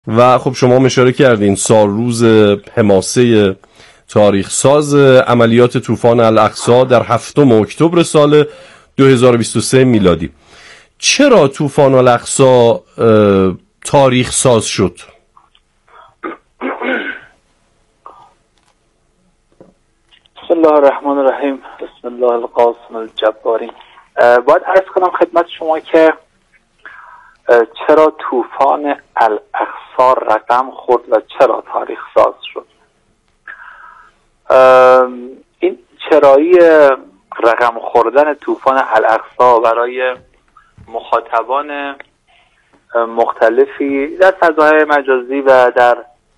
و خب شما اشاره کردین سال روز حماسه تاریخ ساز عملیات طوفان الاقصی در 7 اکتبر سال 2023 میلادی. چرا طوفان الاقصی تاریخ ساز شد؟ بسم الله الرحمن الرحیم. بسم الله القاسم الجباری. باید عرض کنم خدمت شما که چرا طوفان الاقصی رقم خورد و چرا تاریخ ساز شد. این چرایی رقم خوردن طوفان الاقصی برای مخاطبان مختلفی در فضاهای مجازی و در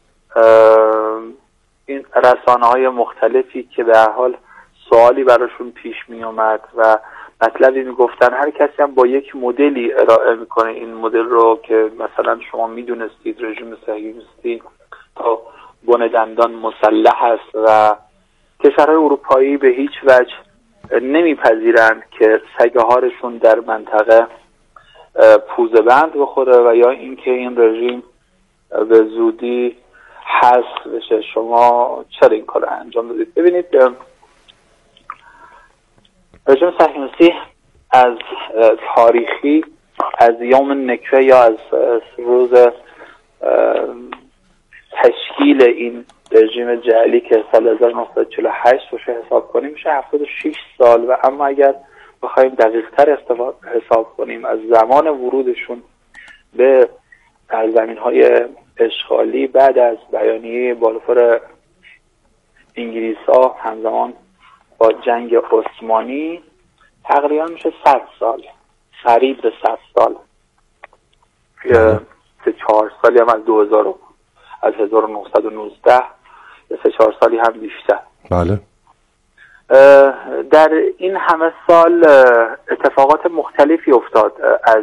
این رسانه‌های مختلفی که به هر حال سوالی براشون پیش می اومد و مطلبی میگفتن، هر کسی هم با یک مدلی ارائه میکنه این مدل رو که مثلا شما میدونستید رژیم صهیونیستی تا بن دندان مسلح است و کشورهای اروپایی به هیچ وجه نمیپذیرند که سگه هارشون در منطقه پوزه بند بخوره و یا اینکه این رژیم به زودی حذف بشه. شما چرا این کار انجام دادید؟ ببینید، رژیم صهیونیستی از تاریخی از یوم نکبه یا از روز تشکیل این رژیم جعلی که سال 1948 رو حساب کنیم میشه 76 سال و اما اگر بخوایم دقیق‌تر حساب کنیم از زمان ورودشون به سرزمین‌های اشغالی بعد از بیانیه بالفور انگلیس‌ها همزمان با جنگ عثمانی تقریبا میشه 100 سال، قریب به 100 سال. که 4 سالی هم از 1919 یا 3-4 سالی هم بیشتر. بله. در این همه سال اتفاقات مختلفی افتاد، از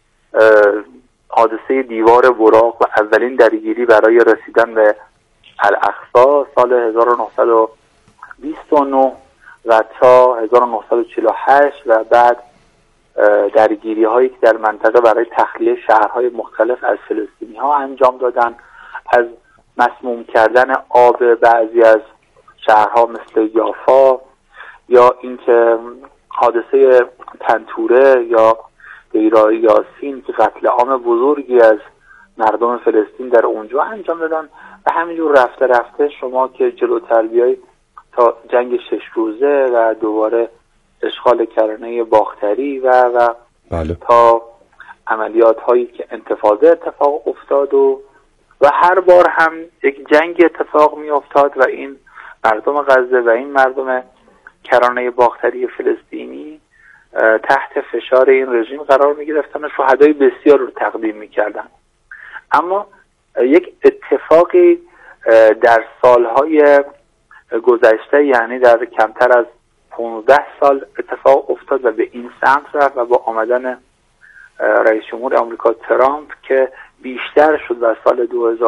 حادثه دیوار براق و اولین درگیری برای رسیدن به الاقصی سال 1929 و تا 1948 و بعد درگیری هایی که در منطقه برای تخلیه شهرهای مختلف از فلسطینی ها انجام دادن، از مسموم کردن آب بعضی از شهرها مثل یافا یا اینکه حادثه تنتوره یا دیرای یاسین که قتل عام بزرگی از مردم فلسطین در اونجا انجام دادن و همینجور رفته رفته شما که جلوتر بیایی تا جنگ 6 روزه و دوباره اشغال کرانه باختری و بله. تا عملیات هایی که انتفاضه اتفاق افتاد و هر بار هم یک جنگ اتفاق می افتاد و این مردم غزه و این مردم کرانه باختری فلسطینی تحت فشار این رژیم قرار می گرفتن و شهدای بسیار رو تقدیم می کردن. اما یک اتفاقی در سالهای گذشته، یعنی در کمتر از 15 سال اتفاق افتاد و به این سمت رفت و با آمدن رئیس جمهور آمریکا ترامپ که بیشتر شد و سال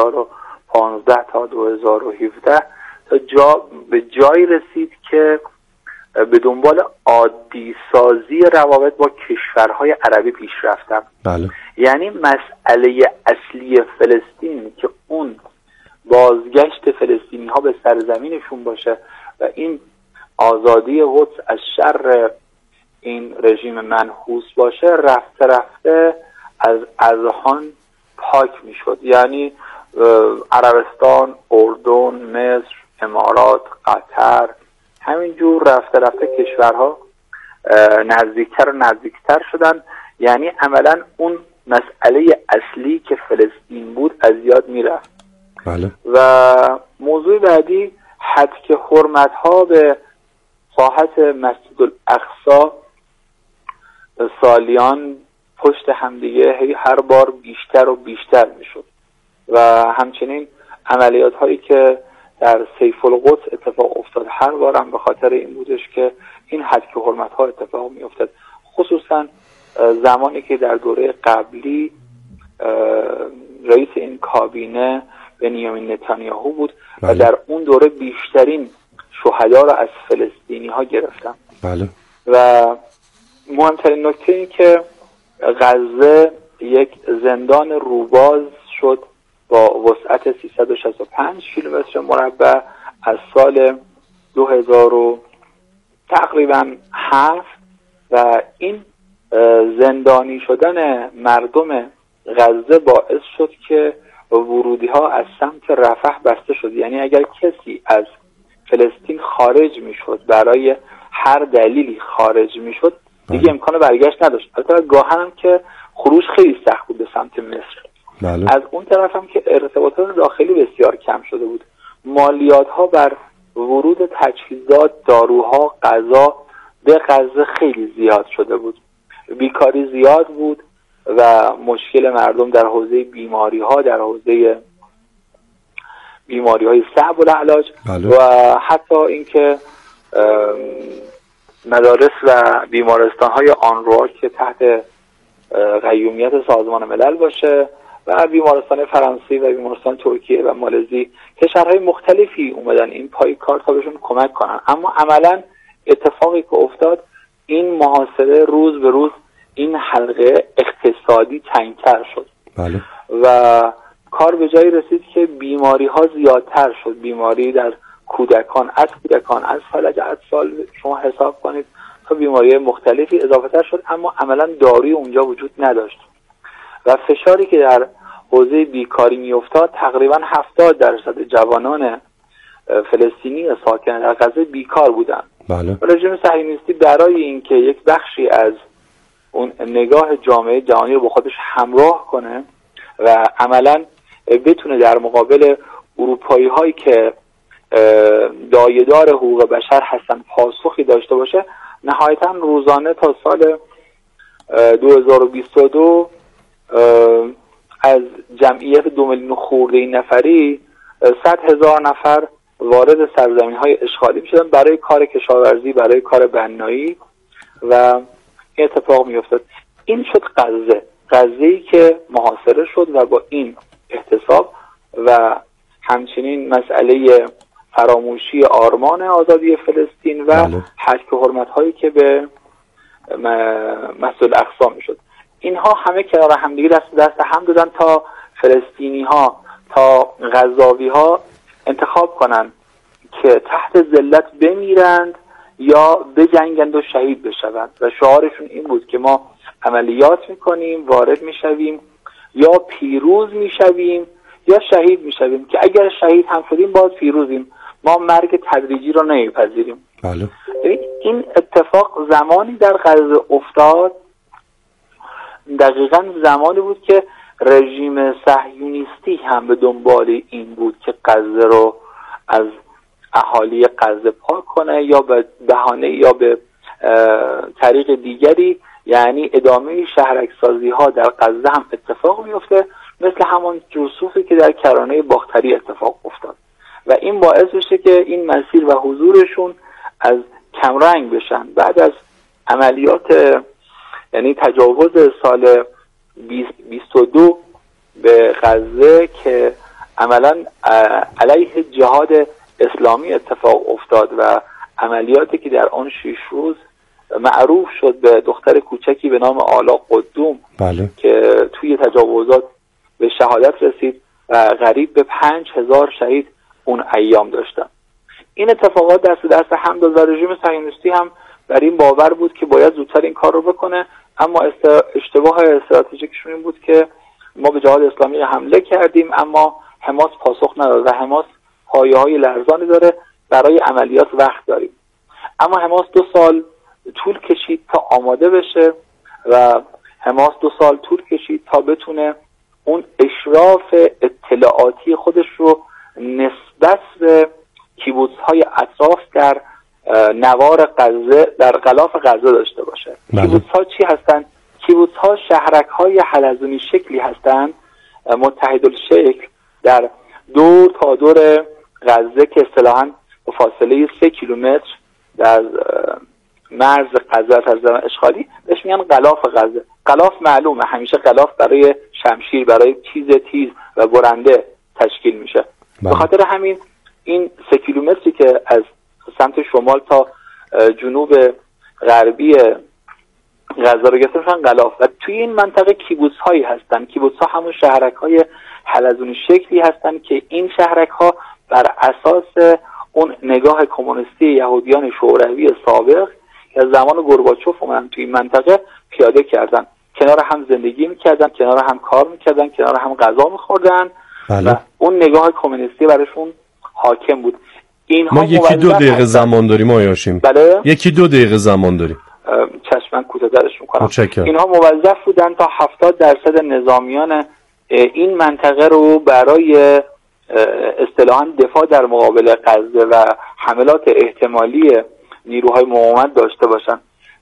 2015 تا 2017 تا به جایی رسید که به دنبال عادی سازی روابط با کشورهای عربی پیش رفتن. بله. یعنی مسئله اصلی فلسطین که اون بازگشت فلسطینی ها به سرزمینشون باشه و این آزادی قدس از شر این رژیم منحوس باشه، رفته رفته از اذهان پاک میشد. یعنی عربستان، اردن، مصر، امارات، قطر، همینجور رفته رفته کشورها نزدیکتر و نزدیکتر شدن. یعنی عملا اون مسئله اصلی که فلسطین بود از یاد میرفت. بله. و موضوع بعدی حتک حرمت‌ها به ساحت مسجد الاقصی سالیان پشت همدیگه هر بار بیشتر و بیشتر میشد و همچنین عملیات هایی که در سیف القدس اتفاق افتاد هر بار هم به خاطر این بودش که این حتک حرمت ها اتفاق می افتاد، خصوصا زمانی که در دوره قبلی رئیس این کابینه بنیامین نتانیاهو بود. بله. و در اون دوره بیشترین شهدا را از فلسطینی ها گرفتن. بله. و مهمترین نکته این که غزه یک زندان روباز شد با وسعت 365 کیلومتر مربع از سال 2000 تقریبا 7 و این زندانی شدن مردم غزه باعث شد که ورودی ها از سمت رفح بسته شد. یعنی اگر کسی از فلسطین خارج میشد، برای هر دلیلی خارج میشد، دیگه امکان برگشت نداشت. البته گاهن هم که خروج خیلی سخت بود به سمت مصر. بله. از اون طرف هم که ارتباطات داخلی بسیار کم شده بود، مالیات ها بر ورود تجهیزات، داروها، غذا به غزه خیلی زیاد شده بود، بیکاری زیاد بود و مشکل مردم در حوزه بیماری ها، در حوزه بیماری های صعب العلاج، بله. و حتی اینکه مدارس و بیمارستان های آنروا که تحت قیومیت سازمان ملل باشه و بیمارستان فرانسوی و بیمارستان ترکیه و مالزی، کشورهای مختلفی اومدن این پای کار تا بهشون کمک کنن. اما عملا اتفاقی که افتاد، این محاصره روز به روز این حلقه اقتصادی تنگتر شد. بله. و کار به جایی رسید که بیماری ها زیادتر شد. بیماری در کودکان، از فلج اطفال شما حساب کنید تا بیماری مختلفی اضافه تر شد، اما عملا داروی اونجا وجود نداشت و فشاری که در حوزه بیکاری میافتاد، تقریبا 70% جوانان فلسطینی ساکن در غزه بیکار بودند. بله. رژیم صهیونیستی برای اینکه یک بخشی از اون نگاه جامعه جهانی رو با خودش همراه کنه و عملا بتونه در مقابل اروپایی هایی که دایه‌دار حقوق بشر هستن پاسخی داشته باشه، نهایتا روزانه تا سال 2022 از جمعیت 2 میلیون خورده نفری 100,000 نفر وارد سرزمین‌های اشغالی می‌شدن برای کار کشاورزی، برای کار بنایی و این اتفاق می‌افتاد. این شد غزه‌ای که محاصره شد و با این احتساب و همچنین مسئله فراموشی آرمان آزادی فلسطین و حک حرمت‌هایی که به مسجد الاقصی می‌شد، اینها همه کنار همدیگه دست هم دادن تا فلسطینی‌ها، تا غزاوی‌ها انتخاب کنن که تحت ذلت بمیرند یا بجنگند و شهید بشوند. و شعارشون این بود که ما عملیات میکنیم، وارد میشویم، یا پیروز میشویم یا شهید میشویم، که اگر شهید هم شدیم باز پیروزیم، ما مرگ تدریجی رو نمیپذیریم. بله. این اتفاق زمانی در غزه افتاد، دقیقاً زمانی بود که رژیم صهیونیستی هم به دنبال این بود که غزه رو از اهالی غزه پاک کنه، یا به بهانه یا به طریق دیگری، یعنی ادامه شهرکسازی ها در غزه هم اتفاق میفته، مثل همون جرسوفی که در کرانه باختری اتفاق افتاد و این باعث بشه که این مسیر و حضورشون از کمرنگ بشن. بعد از عملیات یعنی تجاوز سال 2022 به غزه که عملا علیه جهاد اسلامی اتفاق افتاد و عملیاتی که در آن 6 روز معروف شد به دختر کوچکی به نام آلا قدوم، بله. که توی تجاوزات به شهادت رسید و قریب به 5000 شهید اون ایام داشتن. این اتفاقات دست هم داد و رژیم صهیونیستی هم بر این باور بود که باید زودتر این کار رو بکنه، اما اشتباه استراتژیکشون این بود که ما به جهاد اسلامی حمله کردیم اما حماس پاسخ نداد و حماس پایه‌های لرزانی داره، برای عملیات وقت داریم. اما حماس 2 سال طول کشید تا آماده بشه و حماس 2 سال طول کشید تا بتونه اون اشراف اطلاعاتی خودش رو نسبت به کیبوتس‌های اطراف در نوار غزه، در غلاف غزه داشته باشه. کیبوتس‌ها چی هستن؟ کیبوتس‌ها شهرک‌های حلزونی شکلی هستن، متحدالشکل، در دور تا دور غزه که اصطلاحاً به فاصله 3 کیلومتر در مرز غزه از زمان اشغالی بهش میگن غلاف غزه. غلاف معلومه، همیشه غلاف برای شمشیر، برای چیز تیز و برنده تشکیل میشه. به خاطر همین این 3 کیلومتری که از سمت شمال تا جنوب غربی غزه رو گرفته میشن غلاف، و توی این منطقه کیبوتس هایی هستن. کیبوتس ها همون شهرک های حلزون شکلی هستن که این شهرک ها بر اساس اون نگاه کمونیستی یهودیان شوروی سابق یا زمان گورباچوف اومدن توی این منطقه پیاده کردن، کنار هم زندگی میکردن، کنار هم کار میکردن، کنار هم غذا میخوردن و اون نگاه کمونیستی براشون حاکم بود. ما 1-2 دقیقه زمان داریم آقای هاشمی. بله 1-2 دقیقه زمان داریم. چشمن کوتاه‌ترش میکنم. متشکرم. اینها موظف بودن تا 70% نظامیان این منطقه رو برای اصطلاحاً دفاع در مقابل غزه و حملات احتمالی نیروهای مقاومت داشته باشن.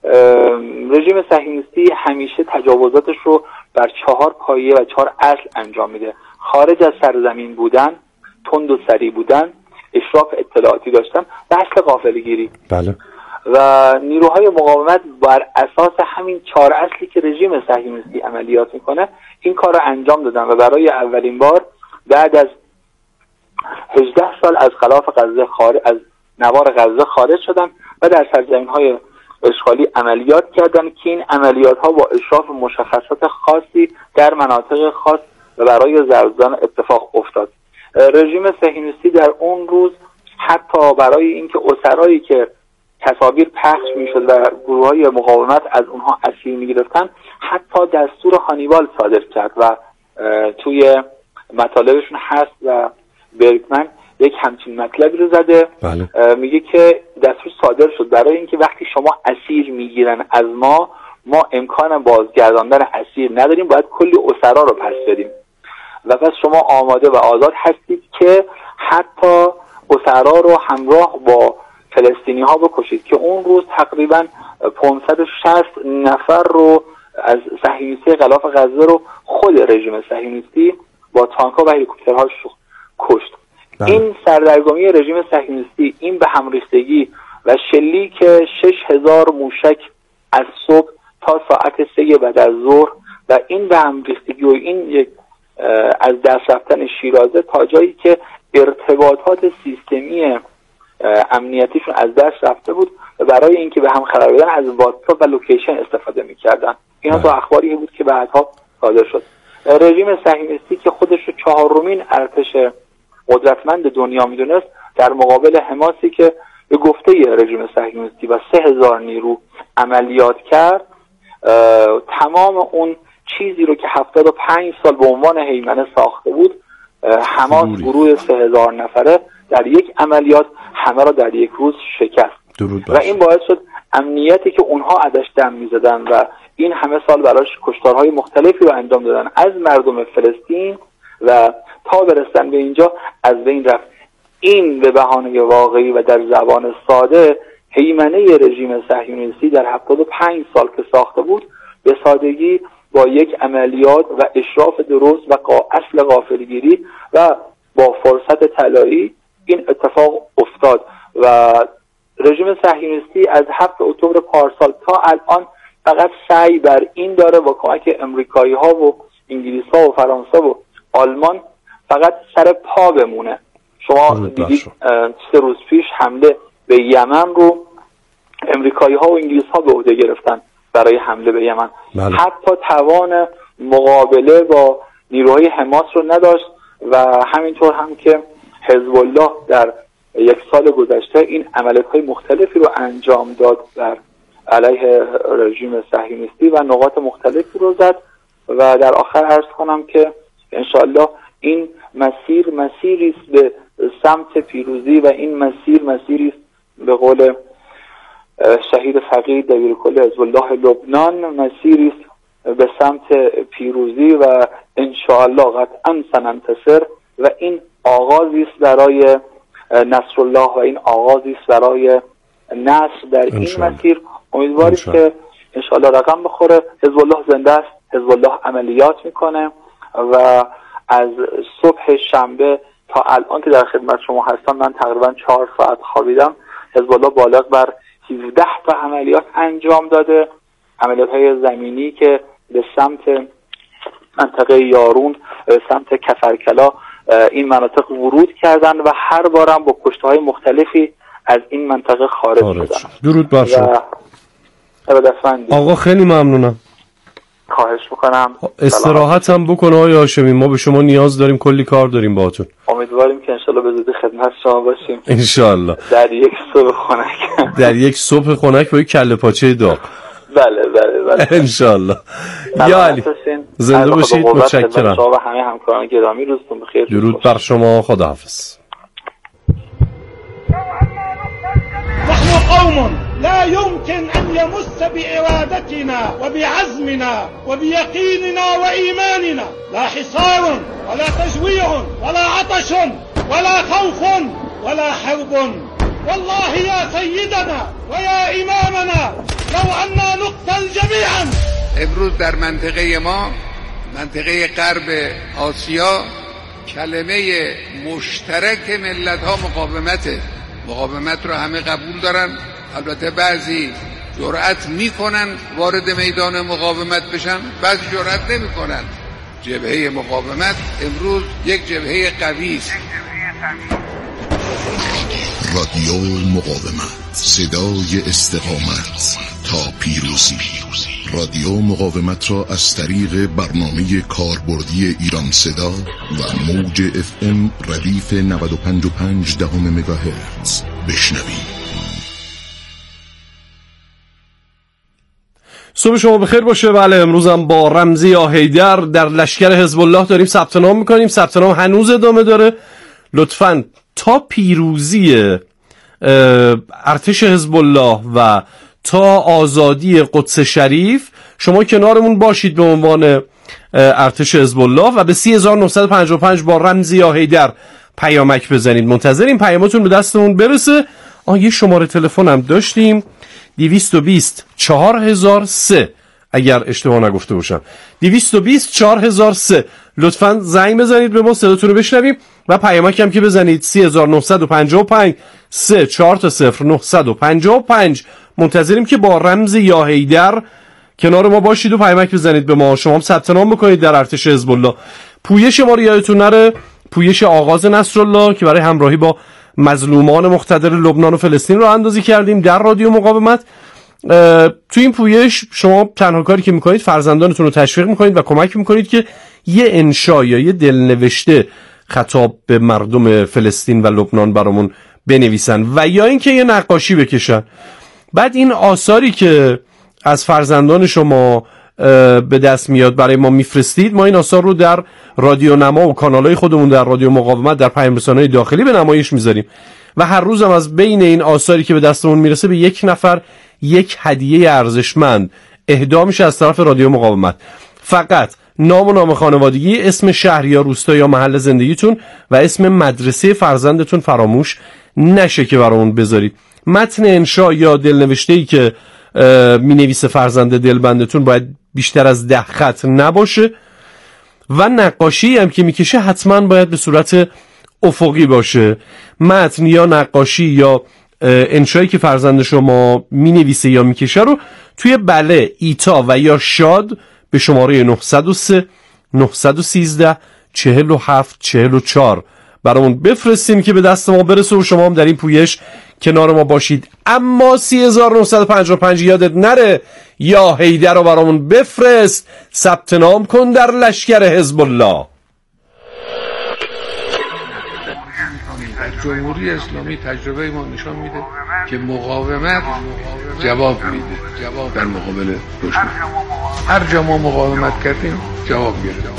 رژیم صهیونیستی همیشه تجاوزاتش رو بر 4 پایه و 4 اصل انجام میده: خارج از سرزمین بودن، تند و سریع بودن، اشراف اطلاعاتی داشتن و اصل غافلگیری. بله. و نیروهای مقاومت بر اساس همین 4 اصلی که رژیم صهیونیستی عملیات میکنه این کار رو انجام دادن و برای اولین بار بعد از 18 سال از خلاف غزه از نوار غزه خارج شدن و در سرزمین‌های اشغالی عملیات کردن که این عملیات‌ها با اشراف مشخصات خاصی در مناطق خاص و برای زرزدان اتفاق افتاد. رژیم صهیونیستی در اون روز حتی برای اینکه اسرایی که تصاویر پخش میشد و گروه‌های مقاومت از اونها اسیر میگرفتن حتی دستور هانیبال صادر کرد و توی مطالبشون هست و برگمن یک همچین مطلبی رو زده. بله. میگه که دستور صادر شد برای اینکه وقتی شما اسیر میگیرن از ما امکان بازگرداندن اسیر نداریم، باید کلی اسرا رو پس بدیم و پس شما آماده و آزاد هستید که حتی اسرا رو همراه با فلسطینی ها بکشید که اون روز تقریبا 560 نفر رو از صهیونیستی غلاف غزه رو خود رژیم صهیونیستی با تانک‌ها و هلیکوپترهاش کشت. بله. این سردرگمی رژیم صهیونیستی، این به هم ریختگی و شلیک 6000 موشک از صبح تا ساعت 3 بعد از ظهر و این به هم ریختگی و این یک از دست رفتن شیرازه تا جایی که ارتباطات سیستمی امنیتیشون از دست رفته بود و برای اینکه به هم خبر بدن از واتساپ و لوکیشن استفاده می‌کردن. اینا تو اخباری بود که بعدها صادر شد. رژیم صهیونیستی که خودش رو 4مین ارتش قدرتمند دنیا میدونست در مقابل حماسی که به گفته رژیم صهیونیستی و 3000 نیرو عملیات کرد، تمام اون چیزی رو که 75 سال به عنوان هیمنه ساخته بود، حماس گروه 3000 نفره در یک عملیات همه را در یک روز شکست و این باعث شد امنیتی که اونها ازش دم میزدن و این همه سال براش کشتارهای مختلفی رو انجام دادن از مردم فلسطین و تا برسن به اینجا از بین رفت. این به بهانه واقعی و در زبان ساده هیمنه رژیم صهیونیستی در 75 سال که ساخته بود به سادگی با یک عملیات و اشراف درست و اصل غافلگیری و با فرصت طلایی این اتفاق افتاد و رژیم صهیونیستی از 7 اکتبر پارسال تا الان فقط سعی بر این داره با کمک امریکایی ها و انگلیس ها و فرانسه و آلمان فقط سر پا بمونه. شما دیدید 3 روز پیش حمله به یمن رو امریکایی ها و انگلیس ها به عهده گرفتن برای حمله به یمن. بله. حتی توان مقابله با نیروهای حماس رو نداشت و همینطور هم که حزب الله در 1 سال گذشته این عملیات‌های مختلفی رو انجام داد در علیه رژیم صهیونیستی و نقاط مختلفی رو زد و در آخر عرض کنم که انشالله این مسیری است به سمت پیروزی و این مسیری است به قول شهید فقید دبیرکل حزب الله لبنان، مسیری است به سمت پیروزی و انشالله قطعا سننتصر و این آغازی است برای نصر الله و این آغازی است برای نصر در این مسیر. امیدواریم که انشالله رقم بخوره. حزب الله زنده است، حزب الله عملیات میکنه و از صبح شنبه تا الان که در خدمت شما هستم من تقریبا 4 ساعت خوابیدم. حزب الله بالغ بر 17 تا عملیات انجام داده، عملیات‌های زمینی که به سمت منطقه یارون، به سمت کفرکلا این مناطق ورود کردن و هر بارم با کشته‌های مختلفی از این منطقه خارج شدن. درود بر شما. آقا خیلی ممنونم. خواهش میکنم. استراحت هم بکنه آقای هاشمی، ما به شما نیاز داریم، کلی کار داریم باهاتون. امیدواریم که انشالله به زودی خدمت شما باشیم انشالله در یک صبح خنک. در یک صبح خنک با یک کله پاچه داغ. بله انشالله. یا علی زنده باشید، متشکرم. شما و همه همکاران گرامی روزتون بخیر. درود بر شما، خداحافظ. نحن قوم لا يمكن أن يمس بإرادتنا وبعزمنا وبيقيننا وإيماننا لا حصار ولا تجويع ولا عطش ولا خوف ولا حرب. والله يا سيدنا ويا إمامنا لو أننا نقتل جميعا. امروز در منطقه ما، منطقه غرب آسیا، کلمه مشترک ملت‌ها مقاومت رو همه قبول دارن. البته بعضی جرأت میکنن وارد میدان مقاومت بشن، بعضی جرأت نمیکنن. جبهه مقاومت امروز یک جبهه قوی است. رادیو مقاومت، صدای استقامت تا پیروزی. رادیو مقاومت را از طریق برنامه کاربردی ایران صدا و موج FM ردیف 95.5 مگاهرتز بشنوید. صبح شما بخیر باشه. بله، امروز هم با رمزی حیدر در لشکر حزب الله داریم ثبت نام میکنیم. ثبت نام هنوز ادامه داره. لطفاً تا پیروزی ارتش حزب الله و تا آزادی قدس شریف شما کنارمون باشید به عنوان ارتش حزب الله و به 3955 با رمزی حیدر پیامک بزنید. منتظریم پیامتون به دستمون برسه. یه شماره تلفن هم داشتیم 220 4003 اگر اشتباه نگفته باشم 220 4003. لطفاً زنگ بزنید به ما، صداتون رو بشنویم و پیامک هم که بزنید 3955 340955. منتظریم که با رمز یا حیدر کنار ما باشید و پیامک بزنید به ما. شما هم ثبت نام بکنید در ارتش حزب الله. پویش ما رو یادتون نره، پویش آغاز نصرالله که برای همراهی با مظلومان مقتدر لبنان و فلسطین رو اندازی کردیم در رادیو مقاومت. تو این پویش شما تنها کاری که میکنید فرزندانتون رو تشویق میکنید و کمک میکنید که یه انشا یا یه دلنوشته خطاب به مردم فلسطین و لبنان برامون بنویسن و یا اینکه یه نقاشی بکشن. بعد این آثاری که از فرزندان شما به دست میاد برای ما میفرستید، ما این آثار رو در رادیو نما و کانالهای خودمون در رادیو مقاومت در پیام‌رسان‌های داخلی به نمایش میذاریم و هر روز هم از بین این آثاری که به دستمون میرسه به یک نفر یک هدیه ارزشمند اهدا میشه از طرف رادیو مقاومت. فقط نام و نام خانوادگی، اسم شهر یا روستا یا محل زندگیتون و اسم مدرسه فرزندتون فراموش نشه که برامون بذارید. متن انشا یا دلنوشته‌ای که مینویسه فرزند دلبندتون باید بیشتر از 10 خط نباشه و نقاشی هم که میکشه حتما باید به صورت افقی باشه. متن یا نقاشی یا انشایی که فرزند شما مینویسه یا میکشه رو توی بله، ایتا و یا شاد به شماره 903 913 47 44 برامون بفرستین که به دست ما برسه و شما هم در این پویش کنار ما باشید. اما 3955 یادت نره یا حیدر رو برامون بفرست، ثبت نام کن در لشکر حزب الله. جمهوری اسلامی تجربه ما نشان میده که مقاومت جواب میده در مقابل دشمن. هر جا ما مقاومت کردیم جواب گرفتیم.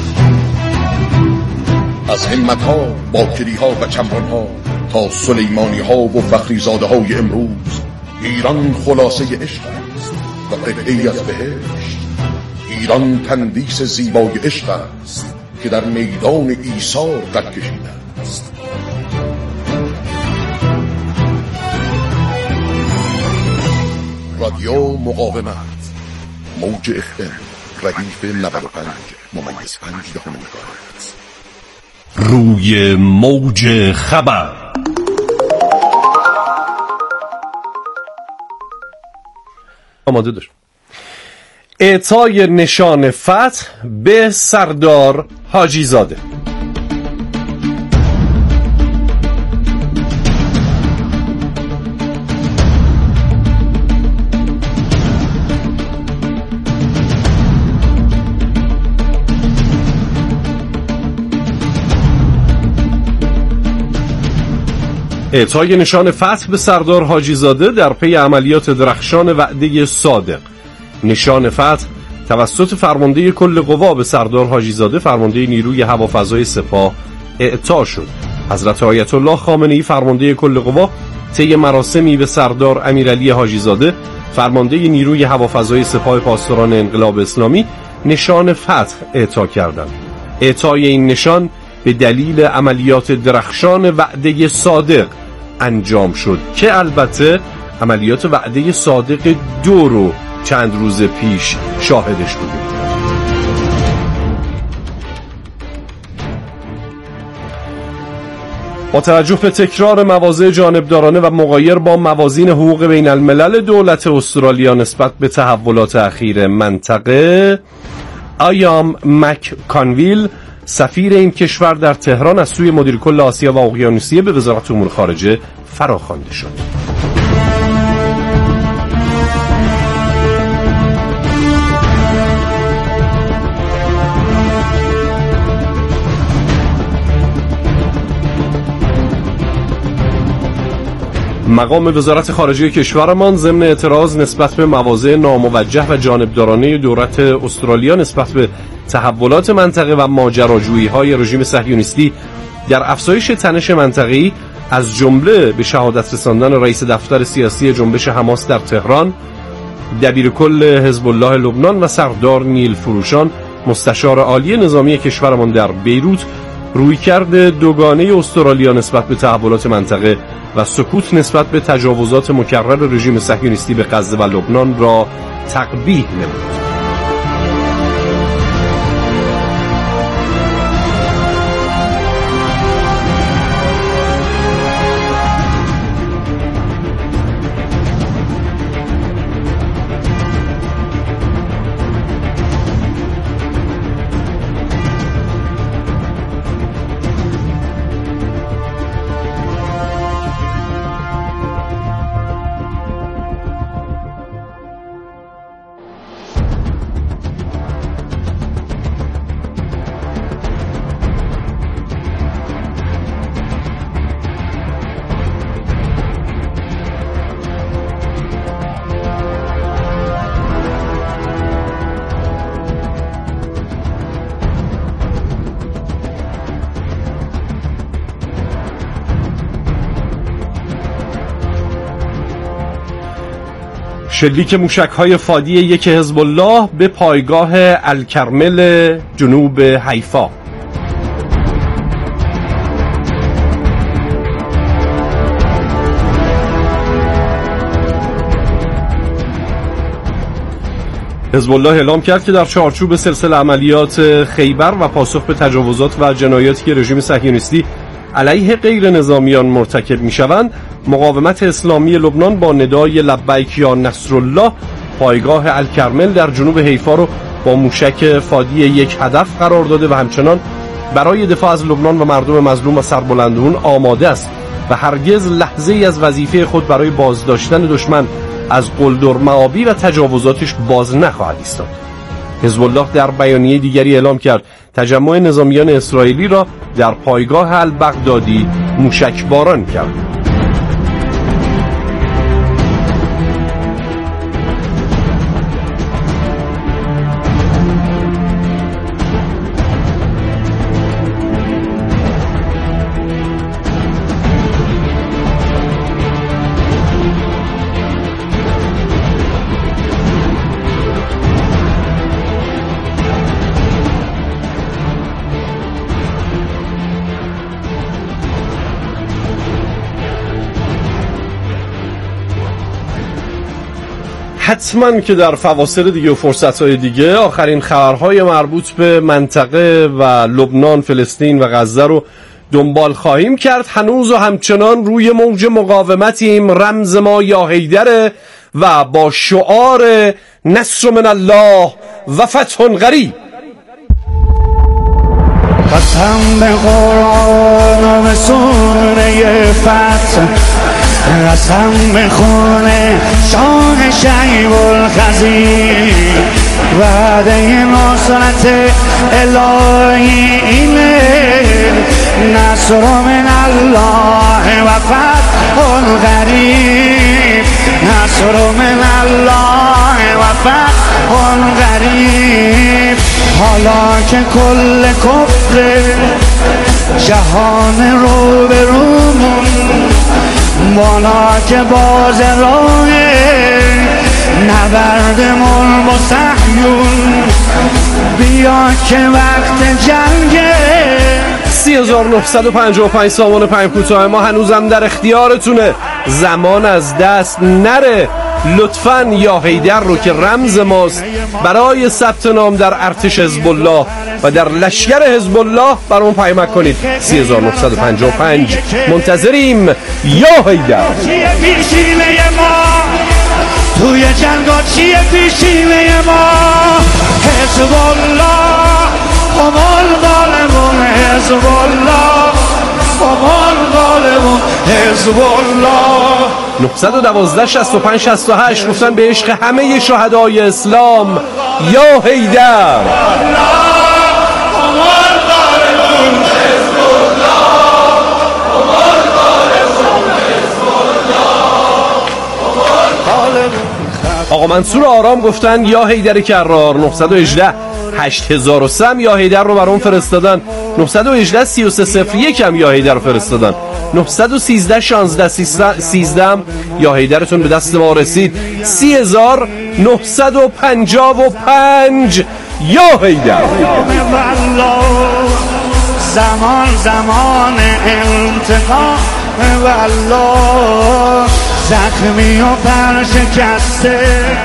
از همت‌ها، باکری‌ها و چمران‌ها تا سلیمانی‌ها و فخریزاده‌های امروز، ایران خلاصه عشق است و قطعه‌ای از بهشت. ایران تندیس زیبای عشق است که در میدان ایثار قد کشیده است. رادیو مقاومت، موج FM ردیف 95.5 مگاهرتز. روی موج خبر. آماده داشت. اعطای نشان فتح به سردار حاجی زاده. اعطای نشان فتح به سردار حاجی زاده در پی عملیات درخشان وعده صادق. نشان فتح توسط فرمانده کل قوا به سردار حاجی زاده فرمانده نیروی هوافضای سپاه اعطا شد. حضرت آیت الله خامنه‌ای فرمانده کل قوا طی مراسمی به سردار امیرعلی حاجی زاده فرمانده نیروی هوافضای سپاه پاسداران انقلاب اسلامی نشان فتح اعطا کردند. اعطای این نشان به دلیل عملیات درخشان وعده صادق انجام شد که البته عملیات وعده صادق 2 رو چند روز پیش شاهدش بودیم. با توجه به تکرار مواضع جانبدارانه و مغایر با موازین حقوق بین الملل دولت استرالیا نسبت به تحولات اخیر منطقه، آیام مک کانویل سفیر این کشور در تهران از سوی مدیر کل آسیا و اقیانوسیه به وزارت امور خارجه فراخوانده شد. مقام وزارت خارجه کشورمان ضمن اعتراض نسبت به مواضع ناموجه و جانبدارانه دولت استرالیا نسبت به تحولات منطقه و ماجراجویی‌های رژیم صهیونیستی در افزایش تنش منطقه‌ای از جمله به شهادت رساندن رئیس دفتر سیاسی جنبش حماس در تهران، دبیرکل حزب الله لبنان و سردار نیل فروشان مستشار عالی نظامی کشورمان در بیروت رویکرد دوگانه استرالیا نسبت به تحولات منطقه و سکوت نسبت به تجاوزات مکرر رژیم صهیونیستی به غزه و لبنان را تقبیح نمود. شلیک موشک‌های فادی 1 حزب الله به پایگاه الکرمل جنوب حیفا. حزب الله اعلام کرد که در چارچوب سلسله عملیات خیبر و پاسخ به تجاوزات و جنایاتی که رژیم صهیونیستی علیه غیر نظامیان مرتکب می‌شوند، مقاومت اسلامی لبنان با ندای لبیک یا نصرالله پایگاه الکرمل در جنوب حیفا رو با موشک فادی 1 هدف قرار داده و همچنان برای دفاع از لبنان و مردم مظلوم و سربلندون آماده است و هرگز لحظه‌ای از وظیفه خود برای بازداشتن دشمن از قلدر معابی و تجاوزاتش باز نخواهد ایستاد. حزب الله در بیانیه دیگری اعلام کرد تجمع نظامیان اسرائیلی را در پایگاه البغدادی موشکباران کرد. حتما که در فواصل دیگه و فرصتهای دیگه آخرین خبرهای مربوط به منطقه و لبنان، فلسطین و غزه رو دنبال خواهیم کرد. هنوز و همچنان روی موج مقاومتیم. رمز ما یا حیدره و با شعار نصر من الله و فتح قریب. قسم به قرآن و به سوره فتح، قسم به خون شاه شیب الخزیر، وعده نصرت الهی اینه نصر من الله و فتح قریب نصر من الله و فتح قریب حالا که کل کفر جهان رو به رومون بالا که باز راه نبردمون با صهیون بیا که وقت جنگه. 3955 سامان پیام کوتاه ما هنوزم در اختیارتونه، زمان از دست نره. لطفاً یا حیدر رو که رمز ماست برای ثبت نام در ارتش حزب الله و در لشکر حزب الله برامون پیامک کنید. 3955 منتظریم. یا حیدر چیه پیشینه ما توی جنگا، چیه پیشینه ما؟ حزب الله قمال غالبون، حزب الله قمال غالبون، حزب الله. 912 65 68 گفتن به عشق همه شهدای اسلام یا حیدر. آقا منصور آرام گفتن یا حیدر کرار. 918 8003 یا حیدر رو برام فرستادن. 918 3301 هم یا حیدر رو فرستادن. 913 16 13 یا حیدرتون به دست ما رسید. 3955 یا حیدر. زمان زمان انتقام والله زخمی و پرشکسته.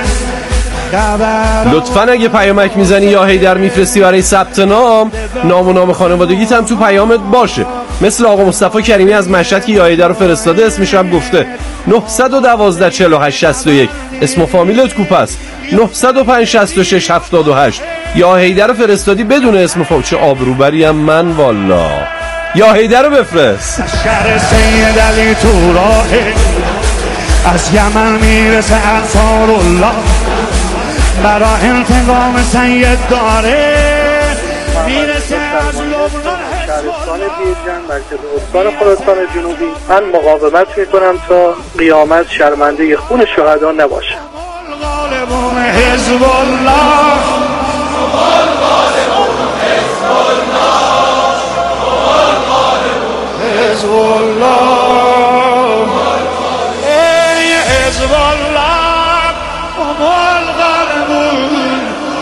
لطفاً اگه پیامک میزنی یا حیدر میفرستی برای ثبت نام، نام و نام خانوادگیت هم تو پیامت باشه، مثل آقا مصطفی کریمی از مشهد که یا حیدر رو فرستاده، اسمش هم گفته. 912 48 61 اسم و فامیلت کوپ است. 905 66 78 یا حیدر رو فرستادی بدون اسم و فامیل. چه آبروبری هم من والا. یا حیدر رو بفرست. شهر سید علی تو راه از یمن میرسه انصار الله، برا انتقام سید داره میرسه از لبنان. شهرستان بیرجن مرکز استان خراسان جنوبی، من مقاومت میکنم تا قیامت شرمنده خون شهدا نباشه. حزب الله حزب الله ای حزب الله قمال غالبون.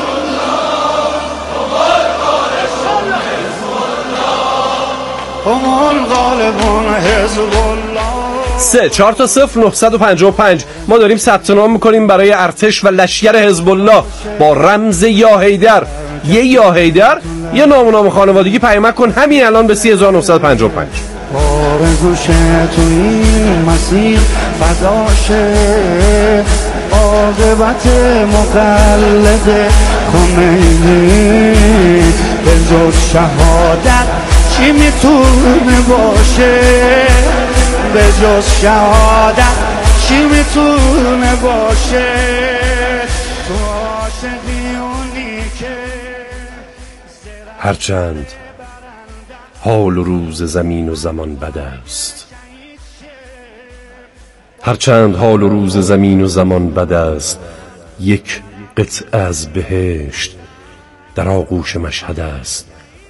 3 4 تا 0 955 ما داریم ثبت نام میکنیم برای ارتش و لشکر حزب الله با رمز یا حیدر. یه یا حیدر یه نام و نام خانوادگی پیامک کن همین الان به 3955. بار گوشه تو این مسیر فداشه، عاقبت مقلد خمینی به جز شهادت چی میتونه باشه؟ به جز شهادت چی میتونه باشه؟ تو عاشقی اونی که هرچند حال و روز زمین و زمان بد است، هرچند حال و روز زمین و زمان بد است، یک قطعه از بهشت در آغوش مشهد است.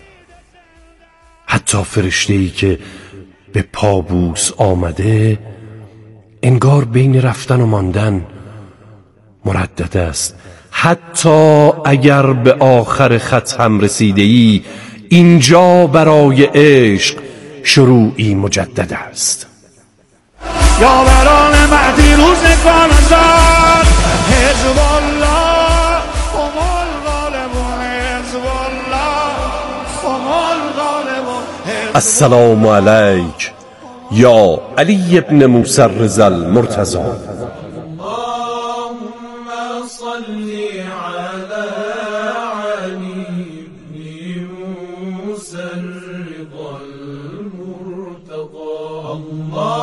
حتی فرشته‌ای که به پابوس آمده انگار بین رفتن و ماندن مردد است. حتی اگر به آخر خط هم رسیده‌ای، اینجا برای عشق شروعی مجدد است. یا بران مهدی روزگان زاد حزب الله قمال غالبون، حزب الله قمال غالبون. السلام علیک یا علی ابن موسی الرضا المرتضی. Allah